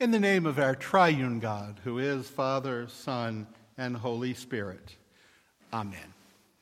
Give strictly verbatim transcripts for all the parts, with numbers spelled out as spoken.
In the name of our triune God, who is Father, Son, and Holy Spirit. Amen.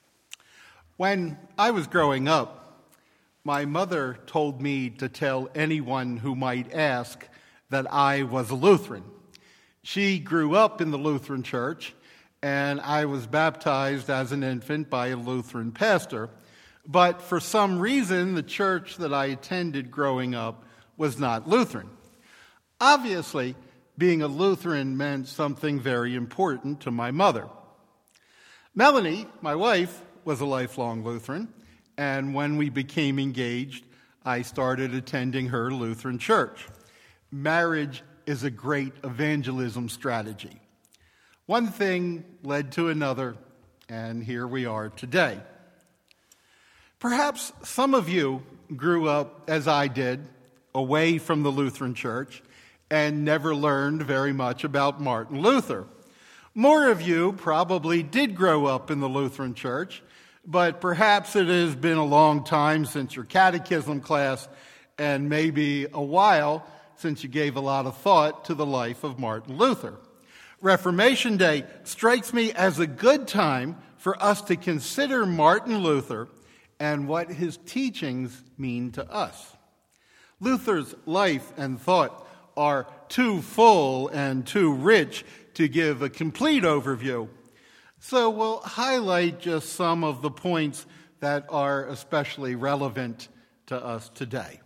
When I was growing up, my mother told me to tell anyone who might ask that I was a Lutheran. She grew up in the Lutheran Church, and I was baptized as an infant by a Lutheran pastor. But for some reason, the church that I attended growing up was not Lutheran. Obviously, being a Lutheran meant something very important to my mother. Melanie, my wife, was a lifelong Lutheran, and when we became engaged, I started attending her Lutheran church. Marriage is a great evangelism strategy. One thing led to another, and here we are today. Perhaps some of you grew up, as I did, away from the Lutheran church, and never learned very much about Martin Luther. More of you probably did grow up in the Lutheran Church, but perhaps it has been a long time since your catechism class, and maybe a while since you gave a lot of thought to the life of Martin Luther. Reformation Day strikes me as a good time for us to consider Martin Luther and what his teachings mean to us. Luther's life and thought are too full and too rich to give a complete overview. So we'll highlight just some of the points that are especially relevant to us today.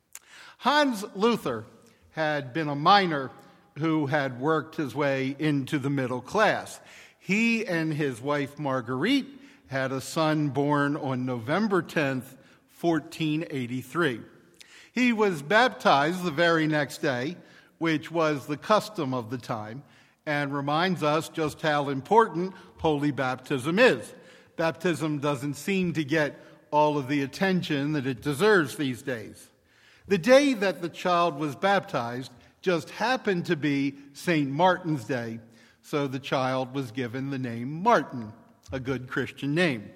Hans Luther had been a miner who had worked his way into the middle class. He and his wife Marguerite had a son born on November tenth, fourteen eighty-three. He was baptized the very next day, which was the custom of the time, and reminds us just how important holy baptism is. Baptism doesn't seem to get all of the attention that it deserves these days. The day that the child was baptized just happened to be Saint Martin's Day, so the child was given the name Martin, a good Christian name.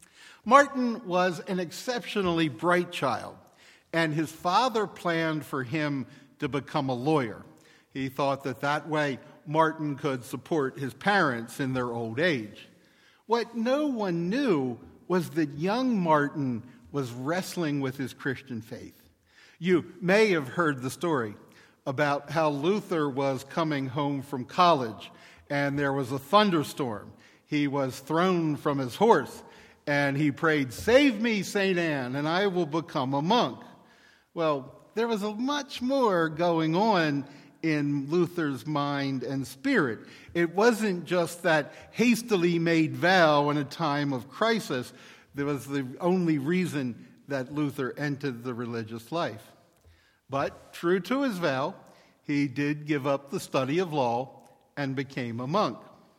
Martin was an exceptionally bright child, and his father planned for him to become a lawyer. He thought that that way Martin could support his parents in their old age. What no one knew was that young Martin was wrestling with his Christian faith. You may have heard the story about how Luther was coming home from college, and there was a thunderstorm. He was thrown from his horse, and he prayed, "Save me, Saint Anne, and I will become a monk." Well, there was a much more going on in Luther's mind and spirit. It wasn't just that hastily made vow in a time of crisis that was the only reason that Luther entered the religious life. But true to his vow, he did give up the study of law and became a monk.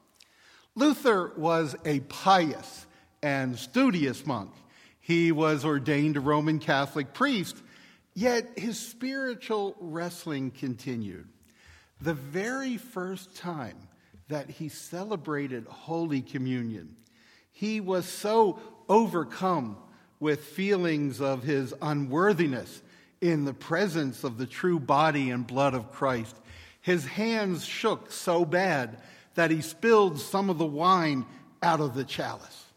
Luther was a pious and studious monk. He was ordained a Roman Catholic priest, yet his spiritual wrestling continued. The very first time that he celebrated Holy Communion, he was so overcome with feelings of his unworthiness in the presence of the true body and blood of Christ. His hands shook so bad that he spilled some of the wine out of the chalice.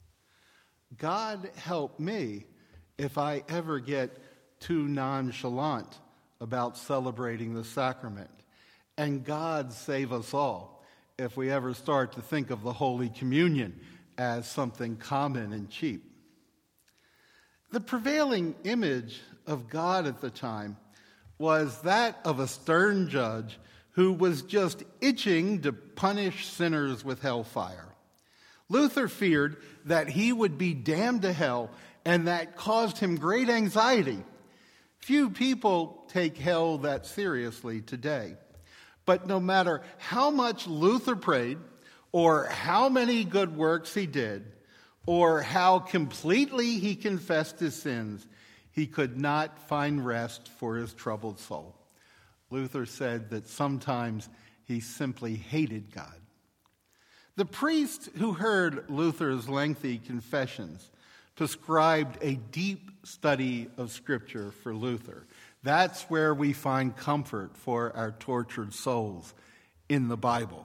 God help me if I ever get too nonchalant about celebrating the sacrament. And God save us all if we ever start to think of the Holy Communion as something common and cheap. The prevailing image of God at the time was that of a stern judge who was just itching to punish sinners with hellfire. Luther feared that he would be damned to hell, and that caused him great anxiety. Few people take hell that seriously today. But no matter how much Luther prayed, or how many good works he did, or how completely he confessed his sins, he could not find rest for his troubled soul. Luther said that sometimes he simply hated God. The priest who heard Luther's lengthy confessions prescribed a deep study of Scripture for Luther. That's where we find comfort for our tortured souls, in the Bible.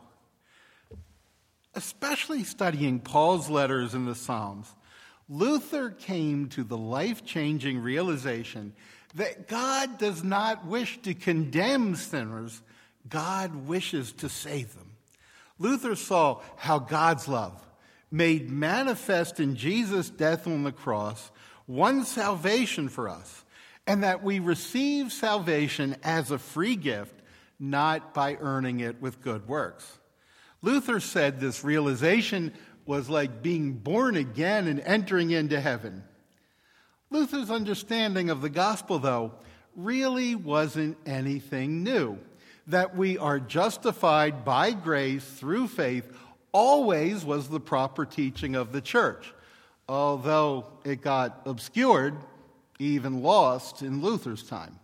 Especially studying Paul's letters in the Psalms, Luther came to the life-changing realization that God does not wish to condemn sinners, God wishes to save them. Luther saw how God's love, made manifest in Jesus' death on the cross, won salvation for us, and that we receive salvation as a free gift, not by earning it with good works. Luther said this realization was like being born again and entering into heaven. Luther's understanding of the gospel, though, really wasn't anything new. That we are justified by grace through faith always was the proper teaching of the church, although it got obscured, even lost in Luther's time.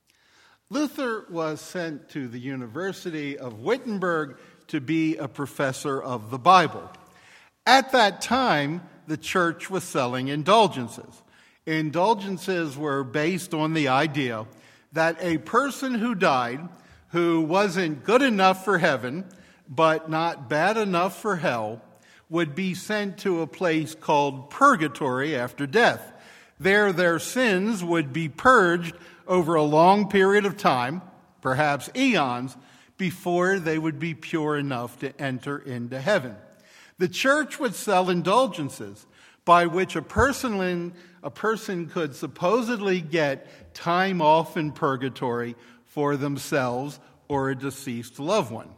Luther was sent to the University of Wittenberg to be a professor of the Bible. At that time, the church was selling indulgences. Indulgences were based on the idea that a person who died, who wasn't good enough for heaven, but not bad enough for hell, would be sent to a place called purgatory after death. There, their sins would be purged over a long period of time, perhaps eons, before they would be pure enough to enter into heaven. The church would sell indulgences by which a person, a person could supposedly get time off in purgatory for themselves or a deceased loved one.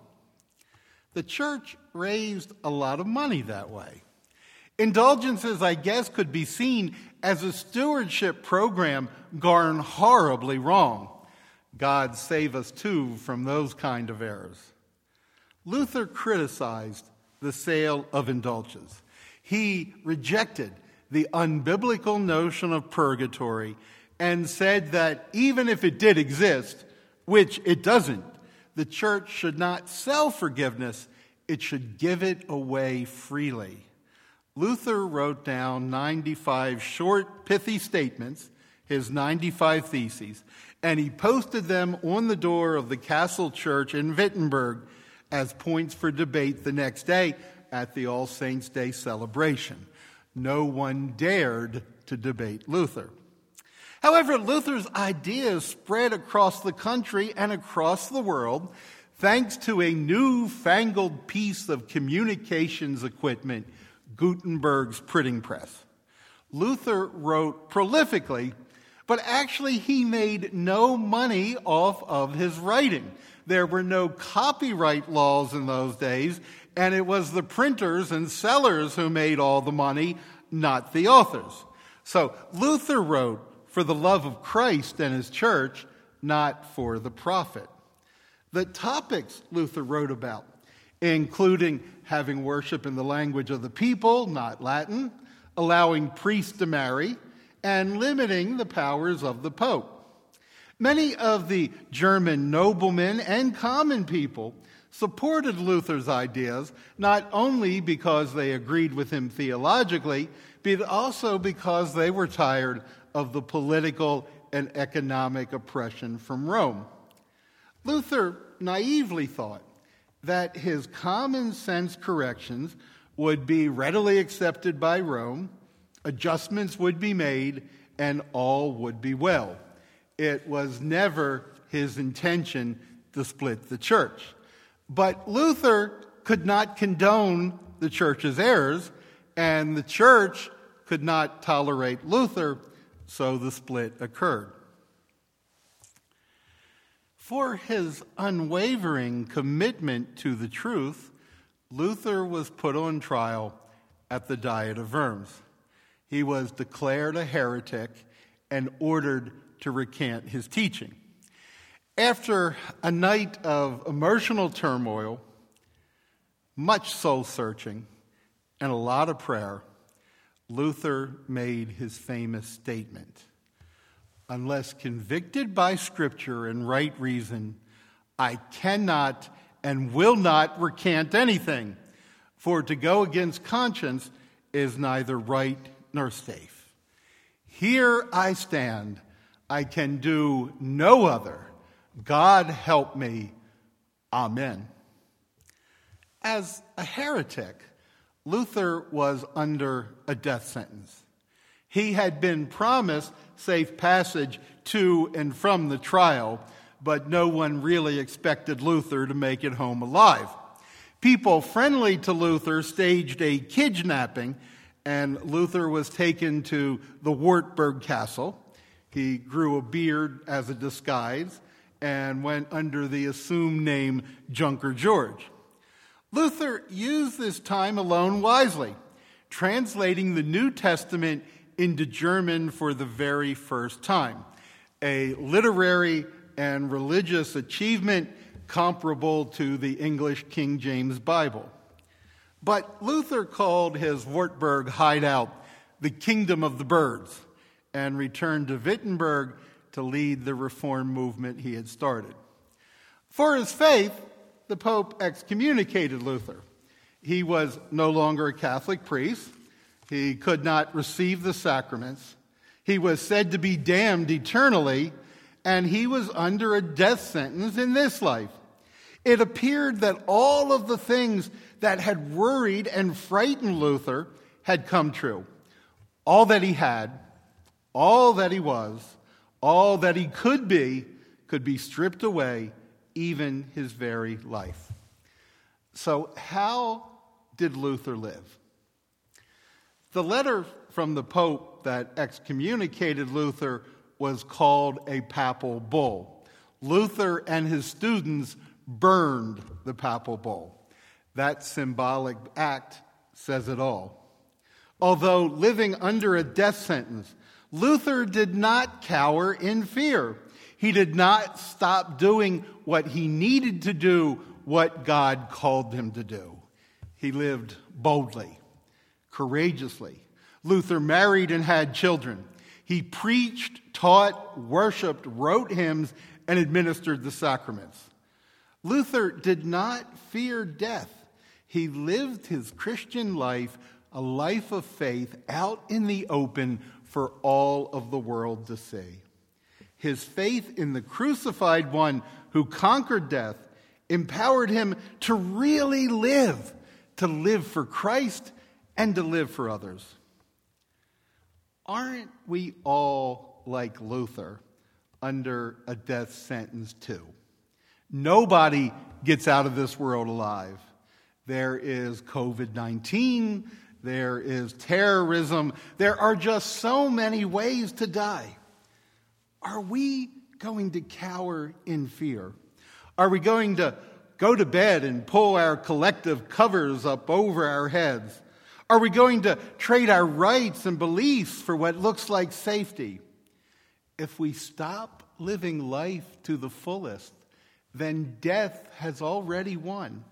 The church raised a lot of money that way. Indulgences, I guess, could be seen as a stewardship program gone horribly wrong. God save us, too, from those kind of errors. Luther criticized the sale of indulgences. He rejected the unbiblical notion of purgatory and said that even if it did exist, which it doesn't, the church should not sell forgiveness, it should give it away freely. Luther wrote down ninety-five short, pithy statements, his ninety-five theses, and he posted them on the door of the Castle Church in Wittenberg as points for debate the next day at the All Saints' Day celebration. No one dared to debate Luther. However, Luther's ideas spread across the country and across the world thanks to a newfangled piece of communications equipment, Gutenberg's printing press. Luther wrote prolifically, but actually he made no money off of his writing. There were no copyright laws in those days, and it was the printers and sellers who made all the money, not the authors. So Luther wrote for the love of Christ and his church, not for the profit. The topics Luther wrote about, including having worship in the language of the people, not Latin, allowing priests to marry, and limiting the powers of the Pope. Many of the German noblemen and common people supported Luther's ideas, not only because they agreed with him theologically, but also because they were tired of the political and economic oppression from Rome. Luther naively thought that his common sense corrections would be readily accepted by Rome, adjustments would be made, and all would be well. It was never his intention to split the church. But Luther could not condone the church's errors, and the church could not tolerate Luther, so the split occurred. For his unwavering commitment to the truth, Luther was put on trial at the Diet of Worms. He was declared a heretic and ordered to recant his teaching. After a night of emotional turmoil, much soul-searching, and a lot of prayer, Luther made his famous statement, "Unless convicted by Scripture and right reason, I cannot and will not recant anything, for to go against conscience is neither right nor safe. Here I stand. I can do no other. God help me. Amen. As a heretic, Luther was under a death sentence. He had been promised safe passage to and from the trial, but no one really expected Luther to make it home alive. People friendly to Luther staged a kidnapping, and Luther was taken to the Wartburg Castle. He grew a beard as a disguise and went under the assumed name Junker George. Luther used this time alone wisely, translating the New Testament into German for the very first time, a literary and religious achievement comparable to the English King James Bible. But Luther called his Wartburg hideout the Kingdom of the Birds and returned to Wittenberg to lead the reform movement he had started. For his faith, the Pope excommunicated Luther. He was no longer a Catholic priest. He could not receive the sacraments. He was said to be damned eternally, and he was under a death sentence in this life. It appeared that all of the things that had worried and frightened Luther had come true. All that he had, all that he was, all that he could be, could be stripped away, even his very life. So how did Luther live? The letter from the Pope that excommunicated Luther was called a papal bull. Luther and his students burned the papal bull. That symbolic act says it all. Although living under a death sentence, Luther did not cower in fear. He did not stop doing what he needed to do, what God called him to do. He lived boldly, courageously. Luther married and had children. He preached, taught, worshiped, wrote hymns, and administered the sacraments. Luther did not fear death. He lived his Christian life, a life of faith, out in the open for all of the world to see. His faith in the crucified one who conquered death empowered him to really live, to live for Christ and to live for others. Aren't we all like Luther under a death sentence too? Nobody gets out of this world alive. There is covid nineteen, there is terrorism, there are just so many ways to die. Are we going to cower in fear? Are we going to go to bed and pull our collective covers up over our heads? Are we going to trade our rights and beliefs for what looks like safety? If we stop living life to the fullest, then death has already won.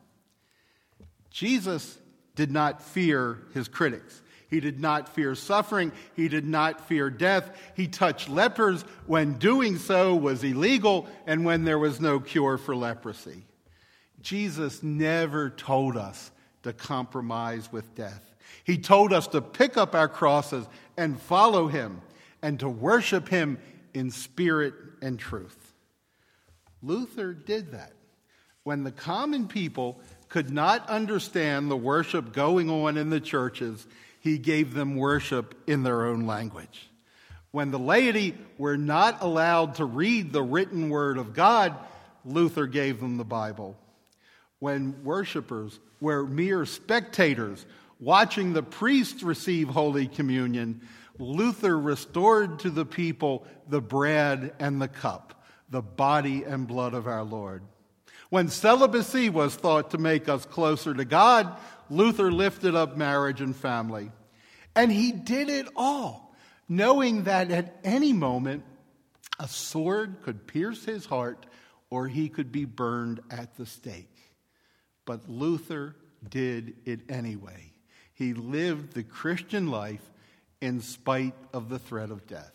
Jesus did not fear his critics. He did not fear suffering. He did not fear death. He touched lepers when doing so was illegal and when there was no cure for leprosy. Jesus never told us to compromise with death. He told us to pick up our crosses and follow him and to worship him in spirit and truth. Luther did that. When the common people could not understand the worship going on in the churches, he gave them worship in their own language. When the laity were not allowed to read the written word of God, Luther gave them the Bible. When worshipers were mere spectators watching the priest receive Holy Communion, Luther restored to the people the bread and the cup, the body and blood of our Lord. When celibacy was thought to make us closer to God, Luther lifted up marriage and family. And he did it all, knowing that at any moment a sword could pierce his heart or he could be burned at the stake. But Luther did it anyway. He lived the Christian life in spite of the threat of death.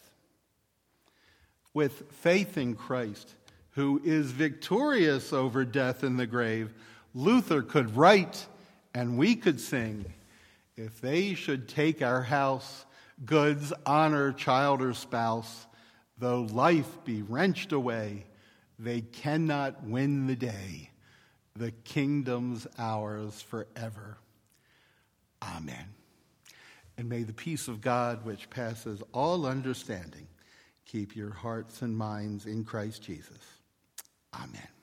With faith in Christ, who is victorious over death and the grave, Luther could write and we could sing, "If they should take our house, goods, honor, child, or spouse, Though life be wrenched away, they cannot win the day. The kingdom's ours forever. Amen. And may the peace of God, which passes all understanding, keep your hearts and minds in Christ Jesus. Amen.